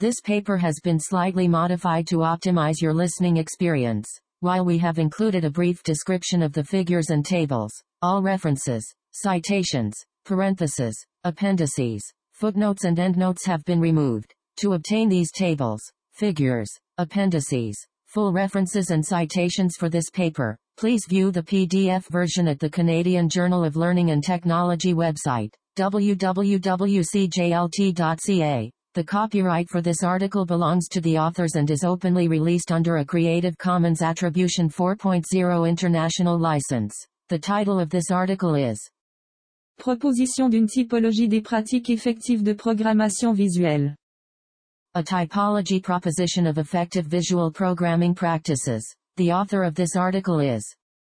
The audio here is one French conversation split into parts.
This paper has been slightly modified to optimize your listening experience. While we have included a brief description of the figures and tables, all references, citations, parentheses, appendices, footnotes and endnotes have been removed. To obtain these tables, figures, appendices, full references and citations for this paper, please view the PDF version at the Canadian Journal of Learning and Technology website, www.cjlt.ca. The copyright for this article belongs to the authors and is openly released under a Creative Commons Attribution 4.0 International License. The title of this article is Proposition d'une typologie des pratiques effectives de programmation visuelle. A Typology Proposition of Effective Visual Programming Practices. The author of this article is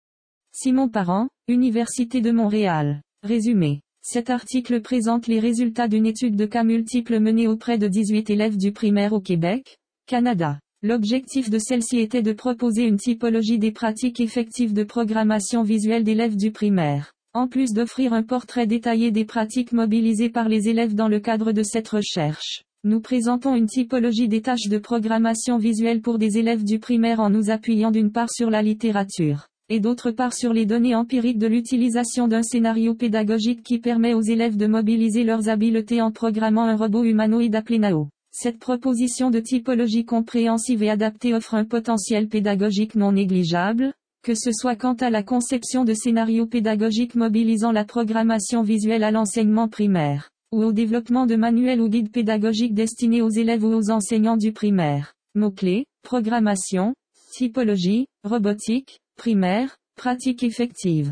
Simon Parent, Université de Montréal. Résumé. Cet article présente les résultats d'une étude de cas multiples menée auprès de 18 élèves du primaire au Québec, Canada. L'objectif de celle-ci était de proposer une typologie des pratiques effectives de programmation visuelle d'élèves du primaire. En plus d'offrir un portrait détaillé des pratiques mobilisées par les élèves dans le cadre de cette recherche, nous présentons une typologie des tâches de programmation visuelle pour des élèves du primaire en nous appuyant d'une part sur la littérature, et d'autre part sur les données empiriques de l'utilisation d'un scénario pédagogique qui permet aux élèves de mobiliser leurs habiletés en programmant un robot humanoïde appelé Nao. Cette proposition de typologie compréhensive et adaptée offre un potentiel pédagogique non négligeable, que ce soit quant à la conception de scénarios pédagogiques mobilisant la programmation visuelle à l'enseignement primaire, ou au développement de manuels ou guides pédagogiques destinés aux élèves ou aux enseignants du primaire. Mots-clés, programmation, typologie, robotique, primaire, pratique effective.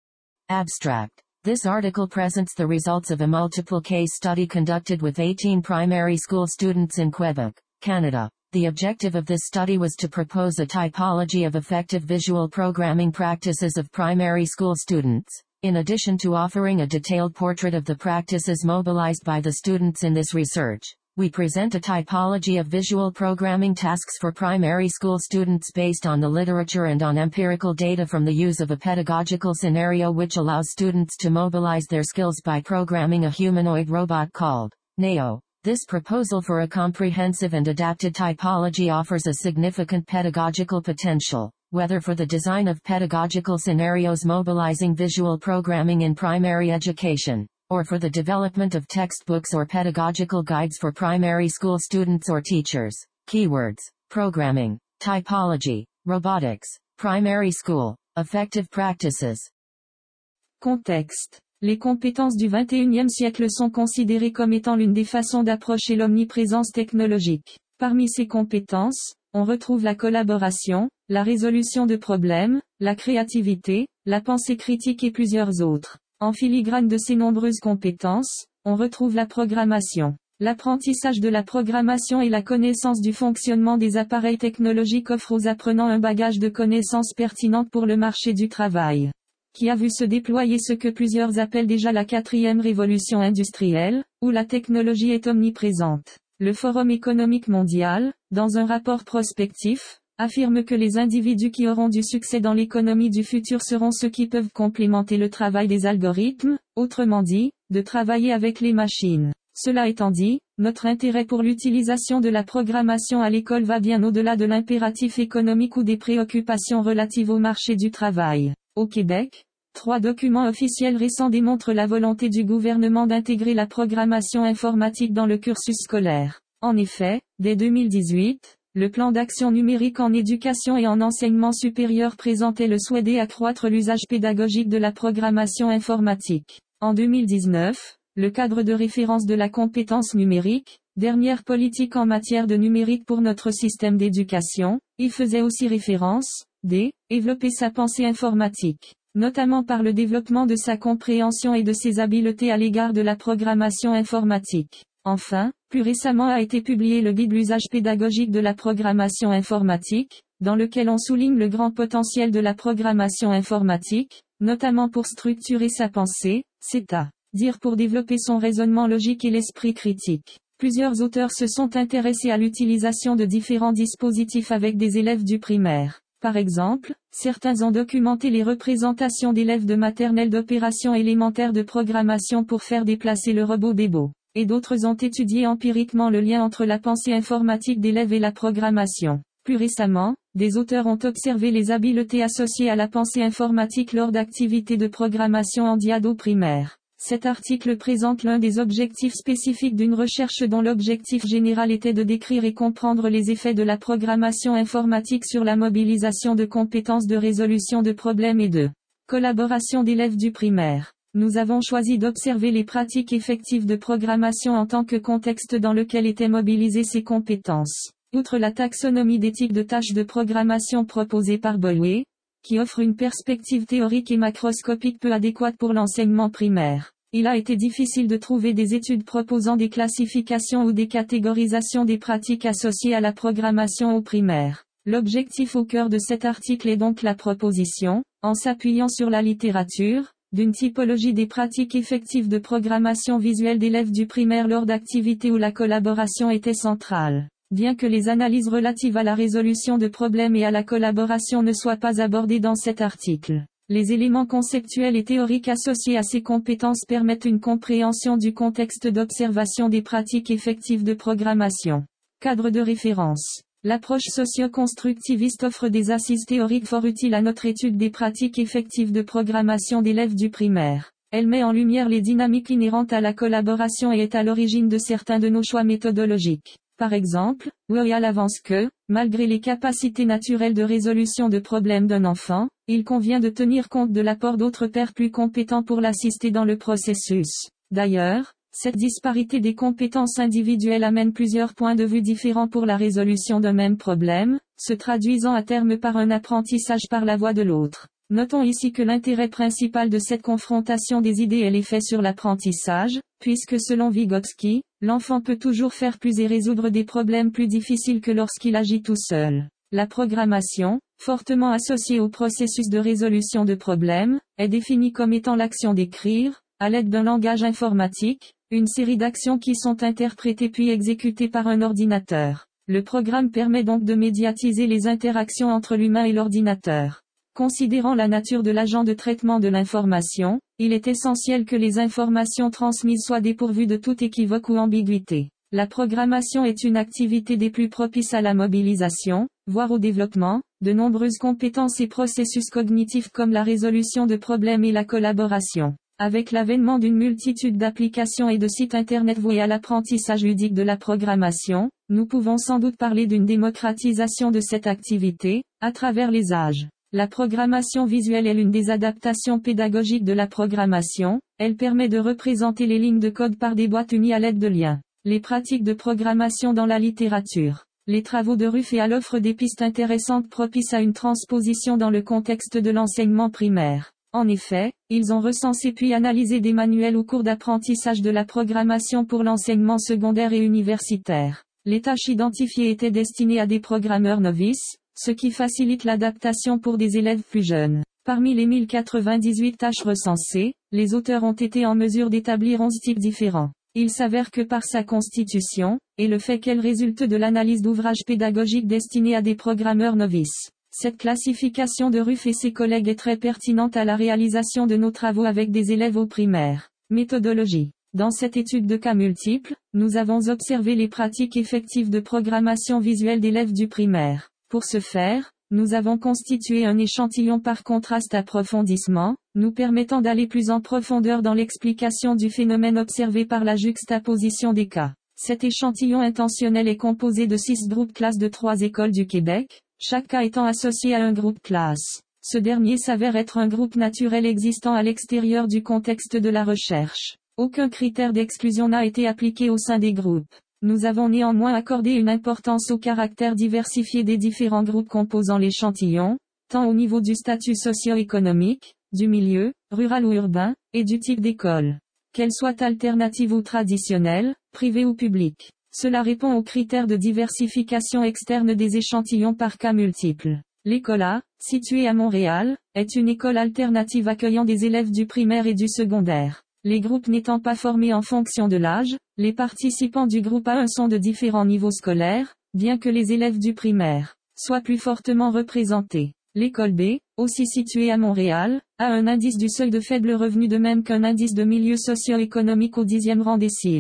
Abstract. This article presents the results of a multiple case study conducted with 18 primary school students in Quebec, Canada. The objective of this study was to propose a typology of effective visual programming practices of primary school students, in addition to offering a detailed portrait of the practices mobilized by the students in this research. We present a typology of visual programming tasks for primary school students based on the literature and on empirical data from the use of a pedagogical scenario which allows students to mobilize their skills by programming a humanoid robot called Nao. This proposal for a comprehensive and adapted typology offers a significant pedagogical potential, whether for the design of pedagogical scenarios mobilizing visual programming in primary education, or for the development of textbooks or pedagogical guides for primary school students or teachers. Keywords: programming, typology, robotics, primary school, effective practices. Contexte. Les compétences du XXIe siècle sont considérées comme étant l'une des façons d'approcher l'omniprésence technologique. Parmi ces compétences, on retrouve la collaboration, la résolution de problèmes, la créativité, la pensée critique et plusieurs autres. En filigrane de ces nombreuses compétences, on retrouve la programmation. L'apprentissage de la programmation et la connaissance du fonctionnement des appareils technologiques offrent aux apprenants un bagage de connaissances pertinentes pour le marché du travail, qui a vu se déployer ce que plusieurs appellent déjà la 4e révolution industrielle, où la technologie est omniprésente. Le Forum économique mondial, dans un rapport prospectif, affirme que les individus qui auront du succès dans l'économie du futur seront ceux qui peuvent complémenter le travail des algorithmes, autrement dit, de travailler avec les machines. Cela étant dit, notre intérêt pour l'utilisation de la programmation à l'école va bien au-delà de l'impératif économique ou des préoccupations relatives au marché du travail. Au Québec, 3 documents officiels récents démontrent la volonté du gouvernement d'intégrer la programmation informatique dans le cursus scolaire. En effet, dès 2018, le plan d'action numérique en éducation et en enseignement supérieur présentait le souhait d'accroître l'usage pédagogique de la programmation informatique. En 2019, le cadre de référence de la compétence numérique, dernière politique en matière de numérique pour notre système d'éducation, y faisait aussi référence, développer sa pensée informatique, notamment par le développement de sa compréhension et de ses habiletés à l'égard de la programmation informatique. Enfin, plus récemment a été publié le guide l'usage pédagogique de la programmation informatique, dans lequel on souligne le grand potentiel de la programmation informatique, notamment pour structurer sa pensée, c'est-à-dire pour développer son raisonnement logique et l'esprit critique. Plusieurs auteurs se sont intéressés à l'utilisation de différents dispositifs avec des élèves du primaire. Par exemple, certains ont documenté les représentations d'élèves de maternelle d'opérations élémentaires de programmation pour faire déplacer le robot Bebo. et d'autres ont étudié empiriquement le lien entre la pensée informatique d'élèves et la programmation. Plus récemment, des auteurs ont observé les habiletés associées à la pensée informatique lors d'activités de programmation en diado primaire. Cet article présente l'un des objectifs spécifiques d'une recherche dont l'objectif général était de décrire et comprendre les effets de la programmation informatique sur la mobilisation de compétences de résolution de problèmes et de collaboration d'élèves du primaire. Nous avons choisi d'observer les pratiques effectives de programmation en tant que contexte dans lequel étaient mobilisées ces compétences. Outre la taxonomie d'éthique de tâches de programmation proposée par Boulway, qui offre une perspective théorique et macroscopique peu adéquate pour l'enseignement primaire, il a été difficile de trouver des études proposant des classifications ou des catégorisations des pratiques associées à la programmation au primaire. L'objectif au cœur de cet article est donc la proposition, en s'appuyant sur la littérature, d'une typologie des pratiques effectives de programmation visuelle d'élèves du primaire lors d'activités où la collaboration était centrale. Bien que les analyses relatives à la résolution de problèmes et à la collaboration ne soient pas abordées dans cet article, les éléments conceptuels et théoriques associés à ces compétences permettent une compréhension du contexte d'observation des pratiques effectives de programmation. Cadre de référence. L'approche socio-constructiviste offre des assises théoriques fort utiles à notre étude des pratiques effectives de programmation d'élèves du primaire. Elle met en lumière les dynamiques inhérentes à la collaboration et est à l'origine de certains de nos choix méthodologiques. Par exemple, Royal avance que, malgré les capacités naturelles de résolution de problèmes d'un enfant, il convient de tenir compte de l'apport d'autres pairs plus compétents pour l'assister dans le processus. D'ailleurs, cette disparité des compétences individuelles amène plusieurs points de vue différents pour la résolution d'un même problème, se traduisant à terme par un apprentissage par la voie de l'autre. Notons ici que l'intérêt principal de cette confrontation des idées est l'effet sur l'apprentissage, puisque selon Vygotsky, l'enfant peut toujours faire plus et résoudre des problèmes plus difficiles que lorsqu'il agit tout seul. La programmation, fortement associée au processus de résolution de problèmes, est définie comme étant l'action d'écrire, à l'aide d'un langage informatique, une série d'actions qui sont interprétées puis exécutées par un ordinateur. Le programme permet donc de médiatiser les interactions entre l'humain et l'ordinateur. Considérant la nature de l'agent de traitement de l'information, il est essentiel que les informations transmises soient dépourvues de toute équivoque ou ambiguïté. La programmation est une activité des plus propices à la mobilisation, voire au développement, de nombreuses compétences et processus cognitifs comme la résolution de problèmes et la collaboration. Avec l'avènement d'une multitude d'applications et de sites internet voués à l'apprentissage ludique de la programmation, nous pouvons sans doute parler d'une démocratisation de cette activité, à travers les âges. La programmation visuelle est l'une des adaptations pédagogiques de la programmation, elle permet de représenter les lignes de code par des boîtes unies à l'aide de liens. Les pratiques de programmation dans la littérature. Les travaux de Ruffel offrent des pistes intéressantes propices à une transposition dans le contexte de l'enseignement primaire. En effet, ils ont recensé puis analysé des manuels ou cours d'apprentissage de la programmation pour l'enseignement secondaire et universitaire. Les tâches identifiées étaient destinées à des programmeurs novices, ce qui facilite l'adaptation pour des élèves plus jeunes. Parmi les 1098 tâches recensées, les auteurs ont été en mesure d'établir 11 types différents. Il s'avère que par sa constitution, et le fait qu'elle résulte de l'analyse d'ouvrages pédagogiques destinés à des programmeurs novices, cette classification de Ruff et ses collègues est très pertinente à la réalisation de nos travaux avec des élèves au primaire. Méthodologie. Dans cette étude de cas multiples, nous avons observé les pratiques effectives de programmation visuelle d'élèves du primaire. Pour ce faire, nous avons constitué un échantillon par contraste approfondissement, nous permettant d'aller plus en profondeur dans l'explication du phénomène observé par la juxtaposition des cas. Cet échantillon intentionnel est composé de 6 groupes classes de 3 écoles du Québec, chaque cas étant associé à un groupe classe. Ce dernier s'avère être un groupe naturel existant à l'extérieur du contexte de la recherche. Aucun critère d'exclusion n'a été appliqué au sein des groupes. Nous avons néanmoins accordé une importance au caractère diversifié des différents groupes composant l'échantillon, tant au niveau du statut socio-économique, du milieu, rural ou urbain, et du type d'école. Qu'elle soit alternative ou traditionnelle, privée ou publique. Cela répond aux critères de diversification externe des échantillons par cas multiples. L'école A, située à Montréal, est une école alternative accueillant des élèves du primaire et du secondaire. Les groupes n'étant pas formés en fonction de l'âge, les participants du groupe A1 sont de différents niveaux scolaires, bien que les élèves du primaire soient plus fortement représentés. L'école B, aussi située à Montréal, a un indice du seuil de faible revenu de même qu'un indice de milieu socio-économique au 10e rang décile.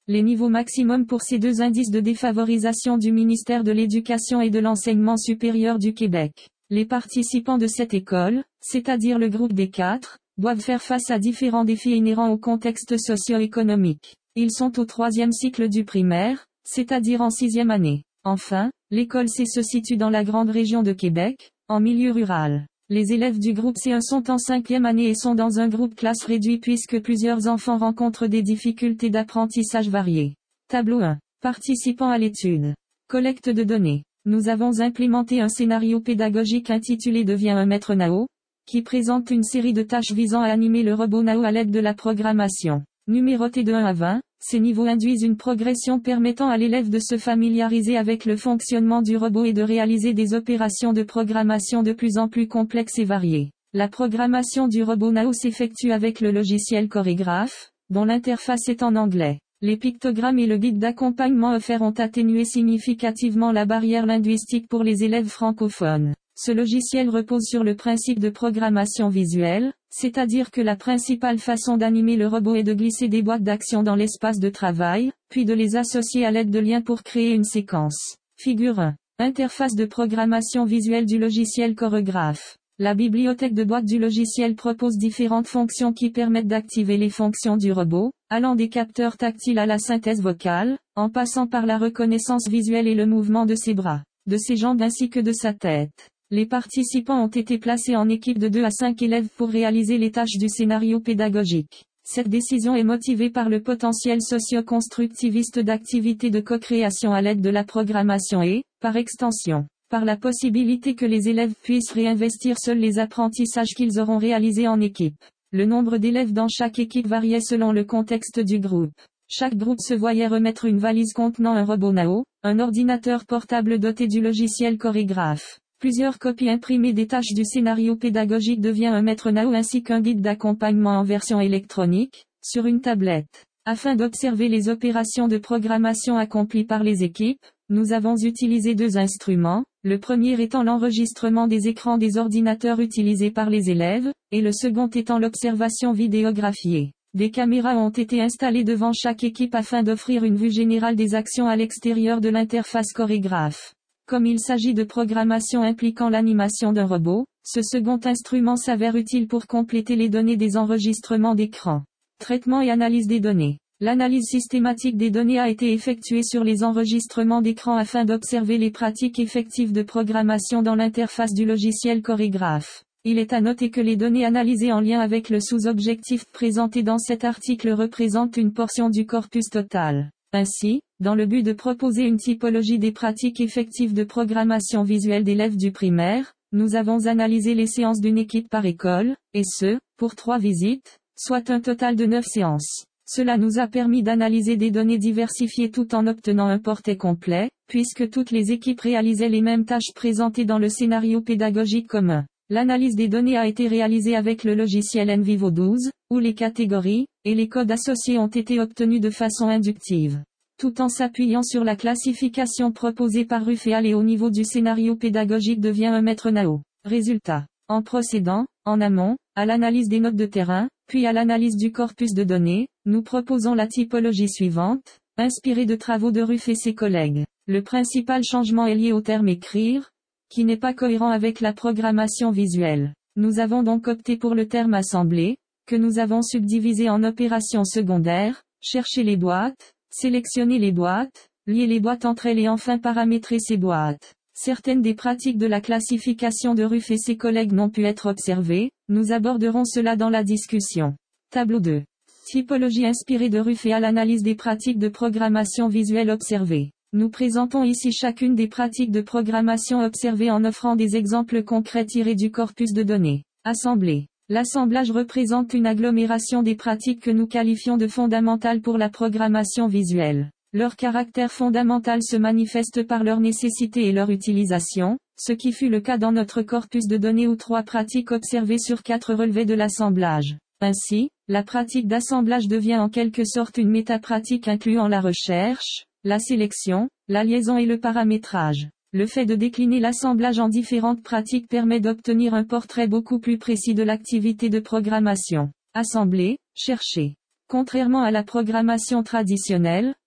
Les niveaux maximums pour ces deux indices de défavorisation du ministère de l'Éducation et de l'Enseignement supérieur du Québec. Les participants de cette école, c'est-à-dire le groupe des 4, doivent faire face à différents défis inhérents au contexte socio-économique. Ils sont au 3e cycle du primaire, c'est-à-dire en 6e année. Enfin, l'école C se situe dans la grande région de Québec, en milieu rural. Les élèves du groupe C1 sont en 5e année et sont dans un groupe classe réduit puisque plusieurs enfants rencontrent des difficultés d'apprentissage variées. Tableau 1. Participant à l'étude. Collecte de données. Nous avons implémenté un scénario pédagogique intitulé Deviens un maître Nao, qui présente une série de tâches visant à animer le robot Nao à l'aide de la programmation. Numéroté de 1 à 20, ces niveaux induisent une progression permettant à l'élève de se familiariser avec le fonctionnement du robot et de réaliser des opérations de programmation de plus en plus complexes et variées. La programmation du robot Nao s'effectue avec le logiciel Chorégraphe, dont l'interface est en anglais. Les pictogrammes et le guide d'accompagnement offert ont atténué significativement la barrière linguistique pour les élèves francophones. Ce logiciel repose sur le principe de programmation visuelle, c'est-à-dire que la principale façon d'animer le robot est de glisser des boîtes d'action dans l'espace de travail, puis de les associer à l'aide de liens pour créer une séquence. Figure 1. Interface de programmation visuelle du logiciel Chorégraphe. La bibliothèque de boîtes du logiciel propose différentes fonctions qui permettent d'activer les fonctions du robot, allant des capteurs tactiles à la synthèse vocale, en passant par la reconnaissance visuelle et le mouvement de ses bras, de ses jambes ainsi que de sa tête. Les participants ont été placés en équipe de 2 à 5 élèves pour réaliser les tâches du scénario pédagogique. Cette décision est motivée par le potentiel socio-constructiviste d'activités de co-création à l'aide de la programmation et, par extension, par la possibilité que les élèves puissent réinvestir seuls les apprentissages qu'ils auront réalisés en équipe. Le nombre d'élèves dans chaque équipe variait selon le contexte du groupe. Chaque groupe se voyait remettre une valise contenant un robot Nao, un ordinateur portable doté du logiciel Chorégraphe. Plusieurs copies imprimées des tâches du scénario pédagogique Devient un maître Nao ainsi qu'un guide d'accompagnement en version électronique, sur une tablette. Afin d'observer les opérations de programmation accomplies par les équipes, nous avons utilisé 2 instruments, le premier étant l'enregistrement des écrans des ordinateurs utilisés par les élèves, et le second étant l'observation vidéographiée. Des caméras ont été installées devant chaque équipe afin d'offrir une vue générale des actions à l'extérieur de l'interface Chorégraphe. Comme il s'agit de programmation impliquant l'animation d'un robot, ce second instrument s'avère utile pour compléter les données des enregistrements d'écran. Traitement et analyse des données. L'analyse systématique des données a été effectuée sur les enregistrements d'écran afin d'observer les pratiques effectives de programmation dans l'interface du logiciel Chorégraphe. Il est à noter que les données analysées en lien avec le sous-objectif présenté dans cet article représentent une portion du corpus total. Ainsi, dans le but de proposer une typologie des pratiques effectives de programmation visuelle d'élèves du primaire, nous avons analysé les séances d'une équipe par école, et ce, pour 3 visites, soit un total de 9 séances. Cela nous a permis d'analyser des données diversifiées tout en obtenant un portrait complet, puisque toutes les équipes réalisaient les mêmes tâches présentées dans le scénario pédagogique commun. L'analyse des données a été réalisée avec le logiciel NVivo 12, où les catégories, et les codes associés ont été obtenus de façon inductive. Tout en s'appuyant sur la classification proposée par Ruféal et au niveau du scénario pédagogique Devient un maître Nao. Résultat. En procédant, en amont, à l'analyse des notes de terrain, puis à l'analyse du corpus de données, nous proposons la typologie suivante, inspirée de travaux de Ruff et ses collègues. Le principal changement est lié au terme écrire, qui n'est pas cohérent avec la programmation visuelle. Nous avons donc opté pour le terme assembler, que nous avons subdivisé en opérations secondaires, chercher les boîtes, sélectionner les boîtes, lier les boîtes entre elles et enfin paramétrer ces boîtes. Certaines des pratiques de la classification de Ruff et ses collègues n'ont pu être observées, nous aborderons cela dans la discussion. Tableau 2. Typologie inspirée de Ruff et à l'analyse des pratiques de programmation visuelle observées. Nous présentons ici chacune des pratiques de programmation observées en offrant des exemples concrets tirés du corpus de données. Assembler. L'assemblage représente une agglomération des pratiques que nous qualifions de fondamentales pour la programmation visuelle. Leur caractère fondamental se manifeste par leur nécessité et leur utilisation, ce qui fut le cas dans notre corpus de données où 3 pratiques observées sur 4 relevaient de l'assemblage. Ainsi, la pratique d'assemblage devient en quelque sorte une métapratique incluant la recherche, la sélection, la liaison et le paramétrage. Le fait de décliner l'assemblage en différentes pratiques permet d'obtenir un portrait beaucoup plus précis de l'activité de programmation. Assembler, chercher. Contrairement à la programmation traditionnelle,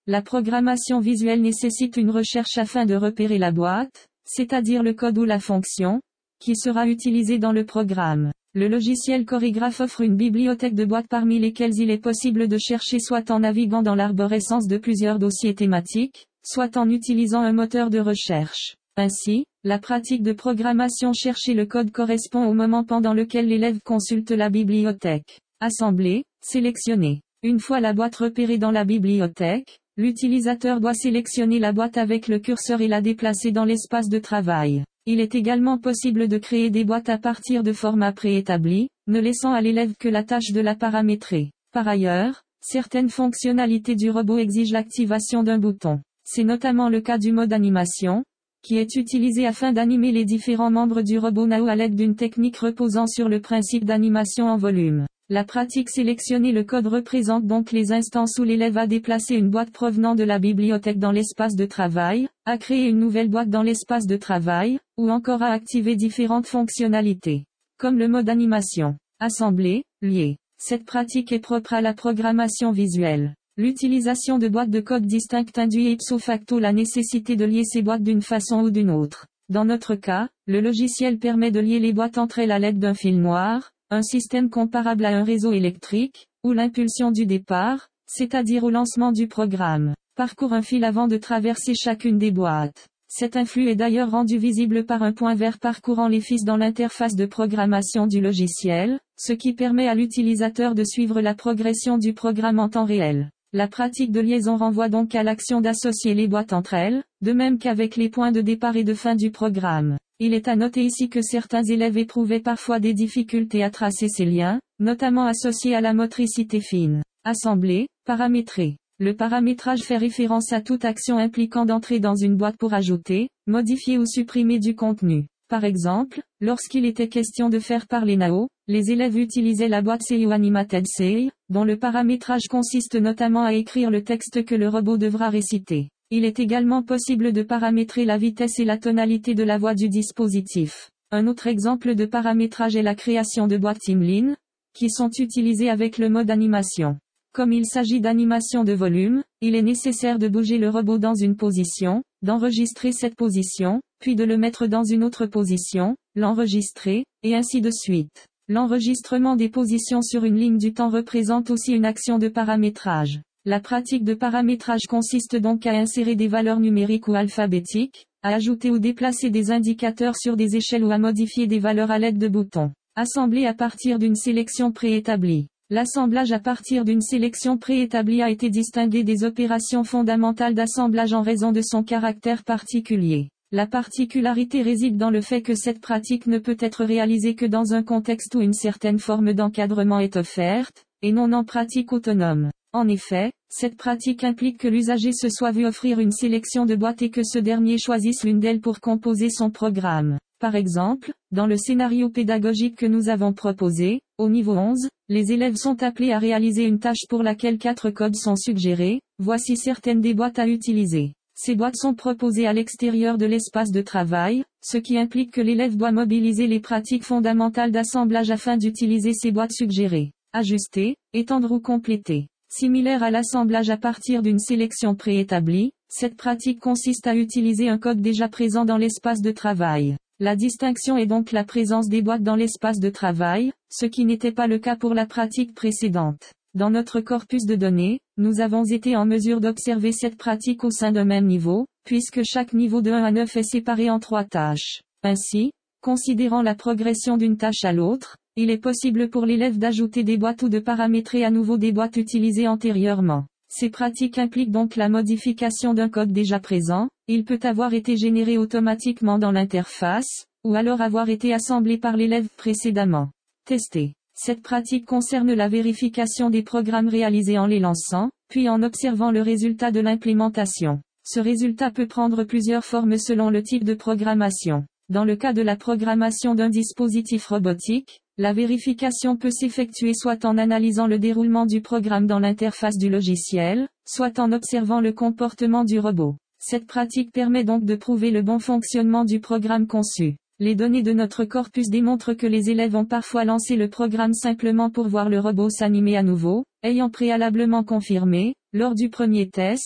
La programmation visuelle nécessite une recherche afin de repérer la boîte, c'est-à-dire le code ou la fonction, qui sera utilisée dans le programme. Le logiciel Choregraph offre une bibliothèque de boîtes parmi lesquelles il est possible de chercher soit en naviguant dans l'arborescence de plusieurs dossiers thématiques, soit en utilisant un moteur de recherche. Ainsi, la pratique de programmation chercher le code correspond au moment pendant lequel l'élève consulte la bibliothèque. Assembler, sélectionner. Une fois la boîte repérée dans la bibliothèque, l'utilisateur doit sélectionner la boîte avec le curseur et la déplacer dans l'espace de travail. Il est également possible de créer des boîtes à partir de formats préétablis, ne laissant à l'élève que la tâche de la paramétrer. Par ailleurs, certaines fonctionnalités du robot exigent l'activation d'un bouton. C'est notamment le cas du mode animation, qui est utilisé afin d'animer les différents membres du robot Nao à l'aide d'une technique reposant sur le principe d'animation en volume. La pratique sélectionner le code représente donc les instances où l'élève a déplacé une boîte provenant de la bibliothèque dans l'espace de travail, a créé une nouvelle boîte dans l'espace de travail, ou encore a activé différentes fonctionnalités. Comme le mode animation. Assembler, lier. Cette pratique est propre à la programmation visuelle. L'utilisation de boîtes de code distinctes induit ipso facto la nécessité de lier ces boîtes d'une façon ou d'une autre. Dans notre cas, le logiciel permet de lier les boîtes entre elles à l'aide d'un fil noir, un système comparable à un réseau électrique, ou l'impulsion du départ, c'est-à-dire au lancement du programme, parcourt un fil avant de traverser chacune des boîtes. Cet influx est d'ailleurs rendu visible par un point vert parcourant les fils dans l'interface de programmation du logiciel, ce qui permet à l'utilisateur de suivre la progression du programme en temps réel. La pratique de liaison renvoie donc à l'action d'associer les boîtes entre elles, de même qu'avec les points de départ et de fin du programme. Il est à noter ici que certains élèves éprouvaient parfois des difficultés à tracer ces liens, notamment associés à la motricité fine. Assembler, paramétrer. Le paramétrage fait référence à toute action impliquant d'entrer dans une boîte pour ajouter, modifier ou supprimer du contenu. Par exemple, lorsqu'il était question de faire parler Nao, les élèves utilisaient la boîte Say ou Animated Say, dont le paramétrage consiste notamment à écrire le texte que le robot devra réciter. Il est également possible de paramétrer la vitesse et la tonalité de la voix du dispositif. Un autre exemple de paramétrage est la création de boîtes Timlin, qui sont utilisées avec le mode animation. Comme il s'agit d'animation de volume, il est nécessaire de bouger le robot dans une position, d'enregistrer cette position, puis de le mettre dans une autre position, l'enregistrer, et ainsi de suite. L'enregistrement des positions sur une ligne du temps représente aussi une action de paramétrage. La pratique de paramétrage consiste donc à insérer des valeurs numériques ou alphabétiques, à ajouter ou déplacer des indicateurs sur des échelles ou à modifier des valeurs à l'aide de boutons. Assembler à partir d'une sélection préétablie. L'assemblage à partir d'une sélection préétablie a été distingué des opérations fondamentales d'assemblage en raison de son caractère particulier. La particularité réside dans le fait que cette pratique ne peut être réalisée que dans un contexte où une certaine forme d'encadrement est offerte, et non en pratique autonome. En effet, cette pratique implique que l'usager se soit vu offrir une sélection de boîtes et que ce dernier choisisse l'une d'elles pour composer son programme. Par exemple, dans le scénario pédagogique que nous avons proposé, au niveau 11, les élèves sont appelés à réaliser une tâche pour laquelle 4 codes sont suggérés. Voici certaines des boîtes à utiliser. Ces boîtes sont proposées à l'extérieur de l'espace de travail, ce qui implique que l'élève doit mobiliser les pratiques fondamentales d'assemblage afin d'utiliser ces boîtes suggérées. Ajuster, étendre ou compléter. Similaire à l'assemblage à partir d'une sélection préétablie, cette pratique consiste à utiliser un code déjà présent dans l'espace de travail. La distinction est donc la présence des boîtes dans l'espace de travail, ce qui n'était pas le cas pour la pratique précédente. Dans notre corpus de données, nous avons été en mesure d'observer cette pratique au sein d'un même niveau, puisque chaque niveau de 1 à 9 est séparé en 3 tâches. Ainsi, considérant la progression d'une tâche à l'autre, il est possible pour l'élève d'ajouter des boîtes ou de paramétrer à nouveau des boîtes utilisées antérieurement. Ces pratiques impliquent donc la modification d'un code déjà présent. Il peut avoir été généré automatiquement dans l'interface, ou alors avoir été assemblé par l'élève précédemment. Tester. Cette pratique concerne la vérification des programmes réalisés en les lançant, puis en observant le résultat de l'implémentation. Ce résultat peut prendre plusieurs formes selon le type de programmation. Dans le cas de la programmation d'un dispositif robotique, la vérification peut s'effectuer soit en analysant le déroulement du programme dans l'interface du logiciel, soit en observant le comportement du robot. Cette pratique permet donc de prouver le bon fonctionnement du programme conçu. Les données de notre corpus démontrent que les élèves ont parfois lancé le programme simplement pour voir le robot s'animer à nouveau, ayant préalablement confirmé, lors du premier test,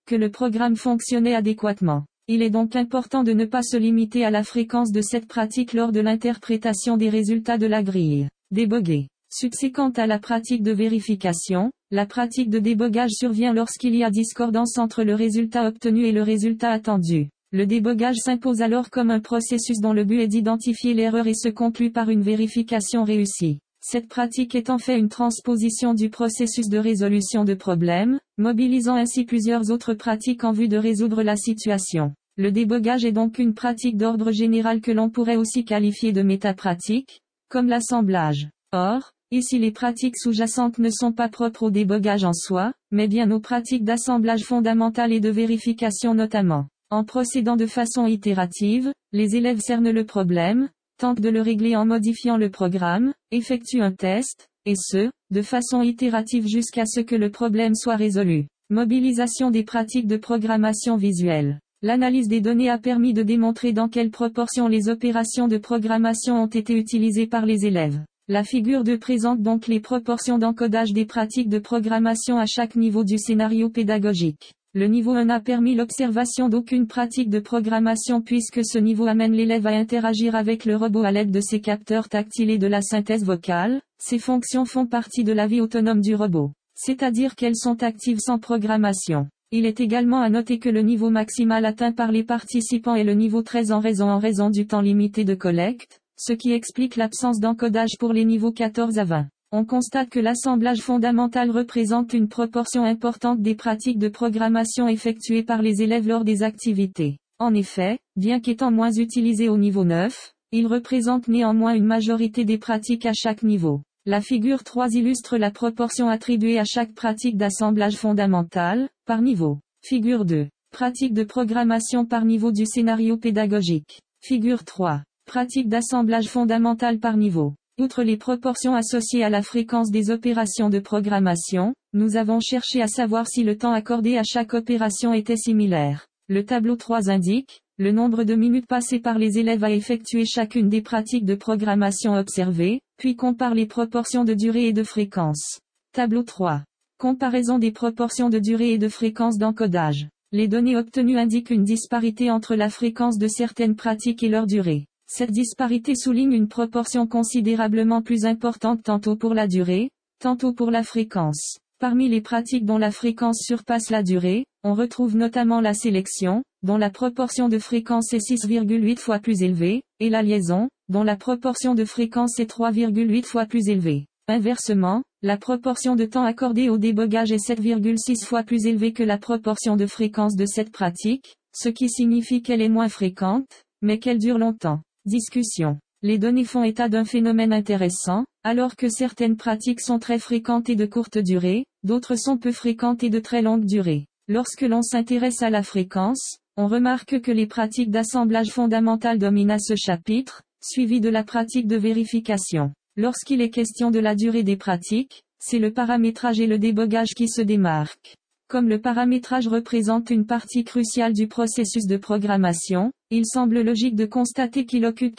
que le programme fonctionnait adéquatement. Il est donc important de ne pas se limiter à la fréquence de cette pratique lors de l'interprétation des résultats de la grille. Déboguer. Subséquente à la pratique de vérification, la pratique de débogage survient lorsqu'il y a discordance entre le résultat obtenu et le résultat attendu. Le débogage s'impose alors comme un processus dont le but est d'identifier l'erreur et se conclut par une vérification réussie. Cette pratique est en fait une transposition du processus de résolution de problèmes, mobilisant ainsi plusieurs autres pratiques en vue de résoudre la situation. Le débogage est donc une pratique d'ordre général que l'on pourrait aussi qualifier de métapratique, comme l'assemblage. Or, ici les pratiques sous-jacentes ne sont pas propres au débogage en soi, mais bien aux pratiques d'assemblage fondamentales et de vérification notamment. En procédant de façon itérative, les élèves cernent le problème, tentent de le régler en modifiant le programme, effectuent un test, et ce, de façon itérative jusqu'à ce que le problème soit résolu. Mobilisation des pratiques de programmation visuelle. L'analyse des données a permis de démontrer dans quelle proportion les opérations de programmation ont été utilisées par les élèves. La figure 2 présente donc les proportions d'encodage des pratiques de programmation à chaque niveau du scénario pédagogique. Le niveau 1 n'a permis l'observation d'aucune pratique de programmation puisque ce niveau amène l'élève à interagir avec le robot à l'aide de ses capteurs tactiles et de la synthèse vocale. Ces fonctions font partie de la vie autonome du robot, c'est-à-dire qu'elles sont actives sans programmation. Il est également à noter que le niveau maximal atteint par les participants est le niveau 13 en raison du temps limité de collecte, ce qui explique l'absence d'encodage pour les niveaux 14 à 20. On constate que l'assemblage fondamental représente une proportion importante des pratiques de programmation effectuées par les élèves lors des activités. En effet, bien qu'étant moins utilisé au niveau 9, il représente néanmoins une majorité des pratiques à chaque niveau. La figure 3 illustre la proportion attribuée à chaque pratique d'assemblage fondamental, par niveau. Figure 2. Pratique de programmation par niveau du scénario pédagogique. Figure 3. Pratique d'assemblage fondamental par niveau. Outre les proportions associées à la fréquence des opérations de programmation, nous avons cherché à savoir si le temps accordé à chaque opération était similaire. Le tableau 3 indique le nombre de minutes passées par les élèves à effectuer chacune des pratiques de programmation observées, puis compare les proportions de durée et de fréquence. Tableau 3. Comparaison des proportions de durée et de fréquence d'encodage. Les données obtenues indiquent une disparité entre la fréquence de certaines pratiques et leur durée. Cette disparité souligne une proportion considérablement plus importante tantôt pour la durée, tantôt pour la fréquence. Parmi les pratiques dont la fréquence surpasse la durée, on retrouve notamment la sélection, dont la proportion de fréquence est 6,8 fois plus élevée, et la liaison, dont la proportion de fréquence est 3,8 fois plus élevée. Inversement, la proportion de temps accordé au débogage est 7,6 fois plus élevée que la proportion de fréquence de cette pratique, ce qui signifie qu'elle est moins fréquente, mais qu'elle dure longtemps. Discussion. Les données font état d'un phénomène intéressant, alors que certaines pratiques sont très fréquentes et de courte durée, d'autres sont peu fréquentes et de très longue durée. Lorsque l'on s'intéresse à la fréquence, on remarque que les pratiques d'assemblage fondamental dominent à ce chapitre, suivi de la pratique de vérification. Lorsqu'il est question de la durée des pratiques, c'est le paramétrage et le débogage qui se démarquent. Comme le paramétrage représente une partie cruciale du processus de programmation, il semble logique de constater qu'il occupe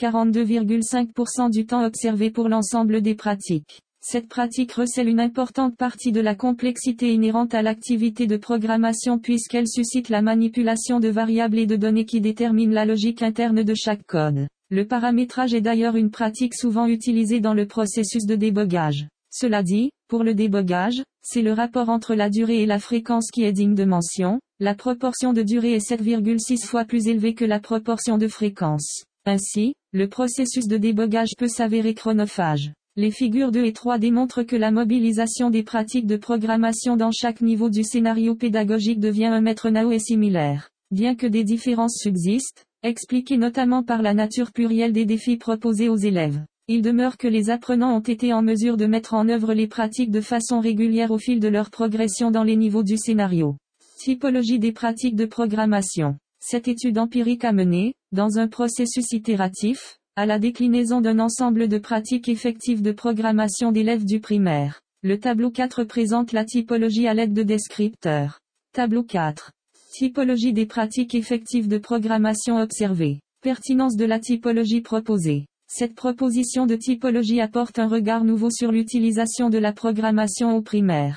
42,5% du temps observé pour l'ensemble des pratiques. Cette pratique recèle une importante partie de la complexité inhérente à l'activité de programmation puisqu'elle suscite la manipulation de variables et de données qui déterminent la logique interne de chaque code. Le paramétrage est d'ailleurs une pratique souvent utilisée dans le processus de débogage. Cela dit, pour le débogage, c'est le rapport entre la durée et la fréquence qui est digne de mention. La proportion de durée est 7,6 fois plus élevée que la proportion de fréquence. Ainsi, le processus de débogage peut s'avérer chronophage. Les figures 2 et 3 démontrent que la mobilisation des pratiques de programmation dans chaque niveau du scénario pédagogique devient un maître nao et similaire. Bien que des différences subsistent, expliquées notamment par la nature plurielle des défis proposés aux élèves, il demeure que les apprenants ont été en mesure de mettre en œuvre les pratiques de façon régulière au fil de leur progression dans les niveaux du scénario. Typologie des pratiques de programmation. Cette étude empirique a mené, dans un processus itératif, à la déclinaison d'un ensemble de pratiques effectives de programmation d'élèves du primaire. Le tableau 4 présente la typologie à l'aide de descripteurs. Tableau 4. Typologie des pratiques effectives de programmation observées. Pertinence de la typologie proposée. Cette proposition de typologie apporte un regard nouveau sur l'utilisation de la programmation au primaire.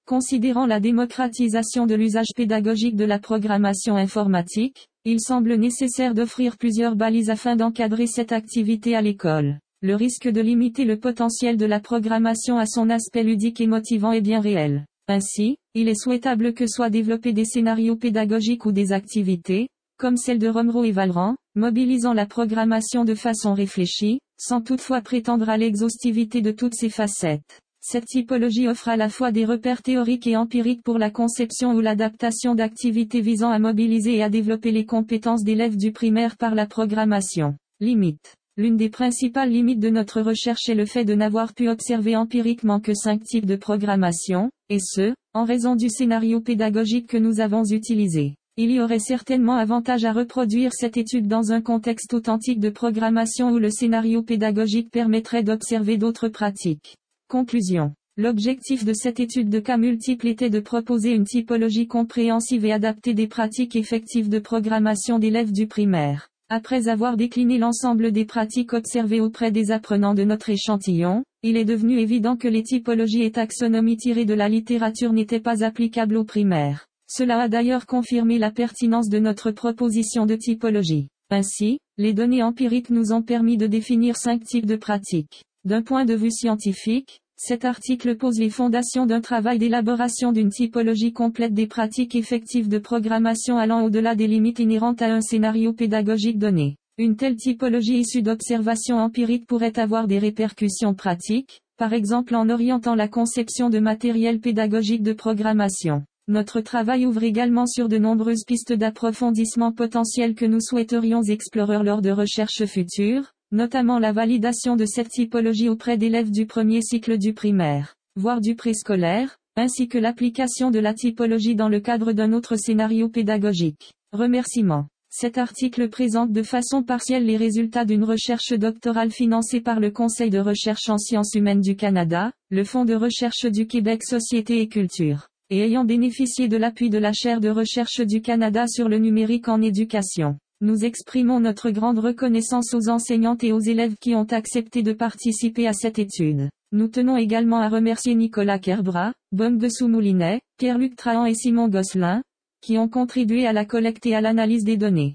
Considérant la démocratisation de l'usage pédagogique de la programmation informatique, il semble nécessaire d'offrir plusieurs balises afin d'encadrer cette activité à l'école. Le risque de limiter le potentiel de la programmation à son aspect ludique et motivant est bien réel. Ainsi, il est souhaitable que soient développés des scénarios pédagogiques ou des activités, comme celle de Romero et Valran, mobilisant la programmation de façon réfléchie, sans toutefois prétendre à l'exhaustivité de toutes ses facettes. Cette typologie offre à la fois des repères théoriques et empiriques pour la conception ou l'adaptation d'activités visant à mobiliser et à développer les compétences d'élèves du primaire par la programmation. Limite. L'une des principales limites de notre recherche est le fait de n'avoir pu observer empiriquement que 5 types de programmation, et ce, en raison du scénario pédagogique que nous avons utilisé. Il y aurait certainement avantage à reproduire cette étude dans un contexte authentique de programmation où le scénario pédagogique permettrait d'observer d'autres pratiques. Conclusion. L'objectif de cette étude de cas multiples était de proposer une typologie compréhensive et adaptée des pratiques effectives de programmation d'élèves du primaire. Après avoir décliné l'ensemble des pratiques observées auprès des apprenants de notre échantillon, il est devenu évident que les typologies et taxonomies tirées de la littérature n'étaient pas applicables au primaire. Cela a d'ailleurs confirmé la pertinence de notre proposition de typologie. Ainsi, les données empiriques nous ont permis de définir 5 types de pratiques. D'un point de vue scientifique, cet article pose les fondations d'un travail d'élaboration d'une typologie complète des pratiques effectives de programmation allant au-delà des limites inhérentes à un scénario pédagogique donné. Une telle typologie issue d'observations empiriques pourrait avoir des répercussions pratiques, par exemple en orientant la conception de matériel pédagogique de programmation. Notre travail ouvre également sur de nombreuses pistes d'approfondissement potentielles que nous souhaiterions explorer lors de recherches futures, notamment la validation de cette typologie auprès d'élèves du premier cycle du primaire, voire du préscolaire, ainsi que l'application de la typologie dans le cadre d'un autre scénario pédagogique. Remerciements. Cet article présente de façon partielle les résultats d'une recherche doctorale financée par le Conseil de recherche en sciences humaines du Canada, le Fonds de recherche du Québec Société et Culture, et ayant bénéficié de l'appui de la chaire de recherche du Canada sur le numérique en éducation. Nous exprimons notre grande reconnaissance aux enseignantes et aux élèves qui ont accepté de participer à cette étude. Nous tenons également à remercier Nicolas Kerbrat, Baume de Soumoulinet, Pierre-Luc Trahan et Simon Gosselin, qui ont contribué à la collecte et à l'analyse des données.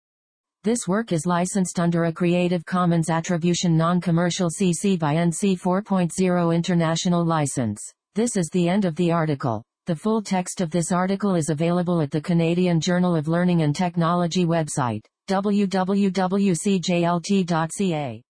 This work is licensed under a Creative Commons Attribution Non-Commercial CC by NC 4.0 International License. This is the end of the article. The full text of this article is available at the Canadian Journal of Learning and Technology website, www.cjlt.ca.